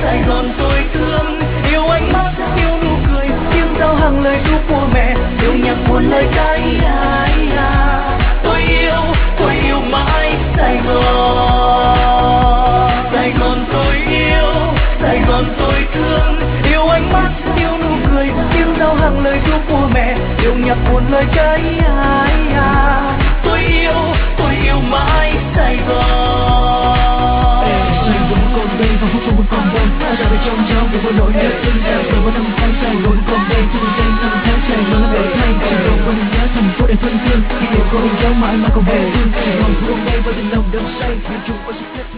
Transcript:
Sài Gòn tôi thương, yêu ánh mắt, yêu nụ cười, tiếng giao hàng lời ru của mẹ, yêu nhạc buồn lời ca. Tôi yêu mãi Sài Gòn. Sài Gòn tôi yêu, Sài Gòn tôi thương, yêu ánh mắt, yêu nụ cười, tiếng giao hàng lời ru của mẹ, yêu nhạc buồn lời ca. Tôi yêu mãi Sài Gòn. Sài Gòn còn đây và phố không còn đâu, ta ra về trong trong vì nỗi nhớ thương Sài Gòn qua năm tháng. Sài Gòn còn đây trên đường dây năm tháng. Sài Gòn là đổi thay, Sài Gòn qua nhớ thành phố đầy thân thương, khi điều con cháu mãi mà còn về thương. Sài Gòn còn đây và tình lòng đắm say, yêu chung qua sức